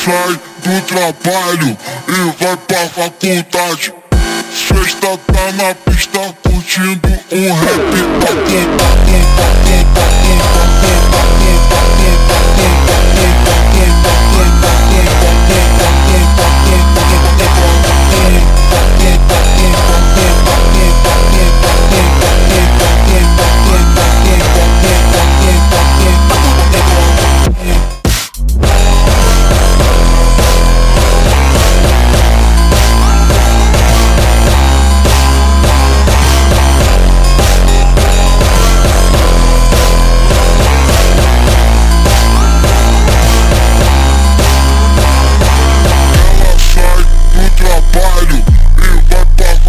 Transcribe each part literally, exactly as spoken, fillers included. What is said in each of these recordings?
sai do trabalho e vai pra faculdade. Sexta tá na pista curtindo um rap.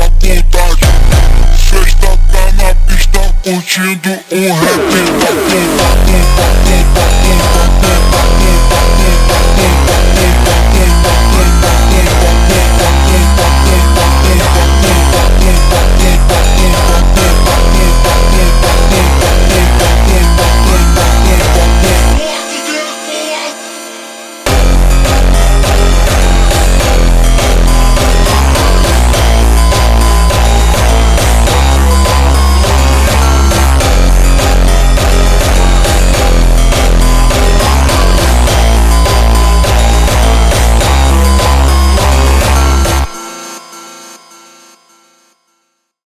Curtindo um rap da